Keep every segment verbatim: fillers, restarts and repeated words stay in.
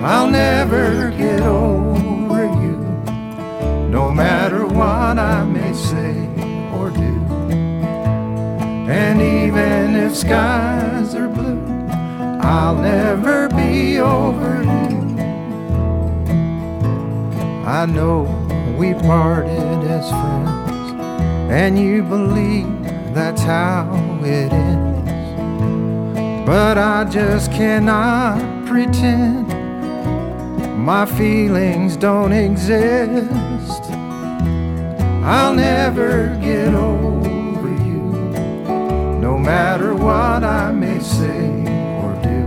I'll never get over you, no matter what I may say or do. And even if skies are blue, I'll never be over you. I know we parted as friends, and you believe that's how it ends, but I just cannot pretend my feelings don't exist. I'll never get over you, no matter what I may say or do.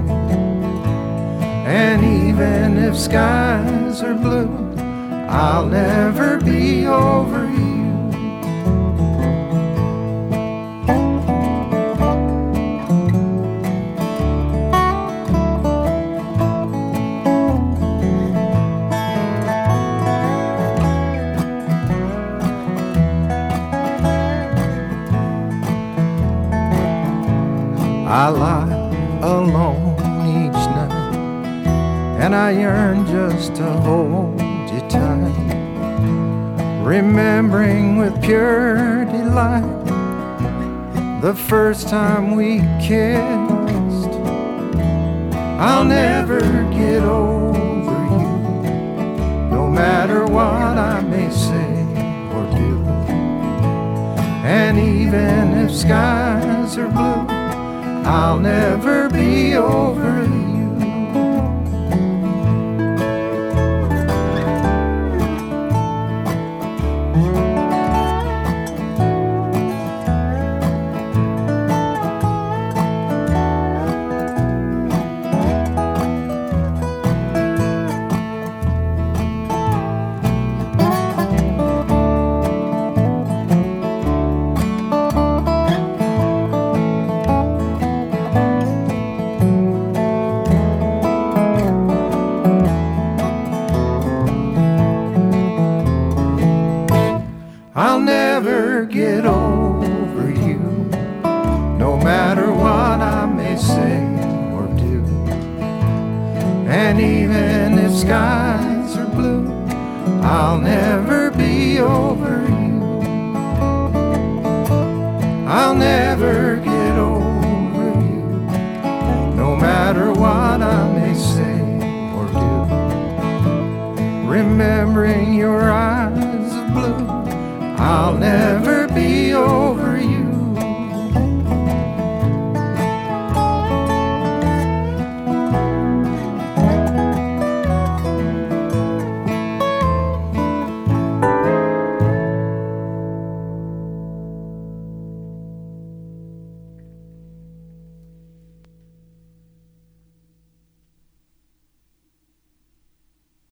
And even if skies are blue, I'll never be over you. I lie alone each night, and I yearn just to hold you tight, remembering with pure delight the first time we kissed. I'll never get over you, no matter what I may say or do. And even if skies are blue, I'll never be over you. I'll never get over you, no matter what I may say or do. And even if skies are blue, I'll never be over you. I'll never get over you, no matter what I may say or do. Remembering your eyes of blue, I'll never be over you.